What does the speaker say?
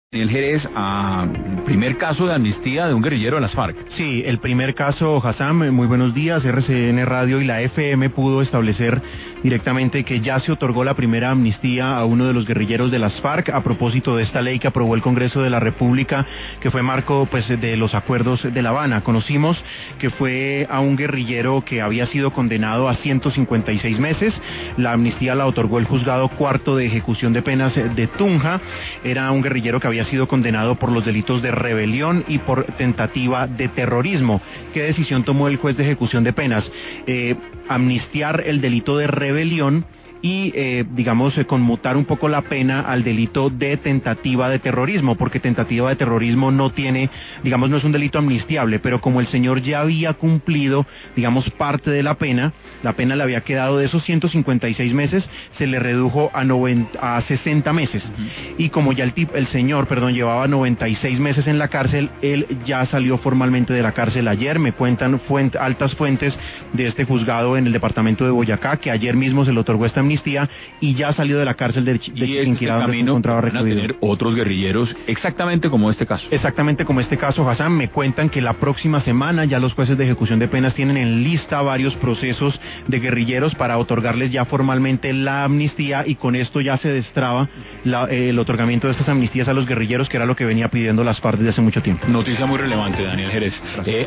El Jerez, primer caso de amnistía de un guerrillero de las FARC. Sí, el primer caso, Hassam, muy buenos días. RCN Radio y la FM pudo establecer directamente que ya se otorgó la primera amnistía a uno de los guerrilleros de las FARC a propósito de esta ley que aprobó el Congreso de la República, que fue marco de los acuerdos de La Habana. Conocimos que fue a un guerrillero que había sido condenado a 156 meses. La amnistía la otorgó el Juzgado Cuarto de Ejecución de Penas de Tunja. Era un guerrillero que había sido condenado por los delitos de rebelión y por tentativa de terrorismo. ¿Qué decisión tomó el juez de ejecución de penas? Amnistiar el delito de rebelión y, conmutar un poco la pena al delito de tentativa de terrorismo, porque tentativa de terrorismo no tiene, no es un delito amnistiable, pero como el señor ya había cumplido, parte de la pena le había quedado de esos 156 meses, se le redujo a 60 meses. Y como ya el señor llevaba 96 meses en la cárcel, él ya salió formalmente de la cárcel ayer. Me cuentan altas fuentes de este juzgado en el departamento de Boyacá, que ayer mismo se le otorgó esta amnistía y ya salió de la cárcel de Chiquinquirá, donde se encontraba recluido. Tener otros guerrilleros exactamente como este caso. Exactamente como este caso, Hassam. Me cuentan que la próxima semana ya los jueces de ejecución de penas tienen en lista varios procesos de guerrilleros para otorgarles ya formalmente la amnistía, y con esto ya se destraba el otorgamiento de estas amnistías a los guerrilleros, que era lo que venía pidiendo las FARC desde hace mucho tiempo. Noticia muy relevante, Daniel Jerez.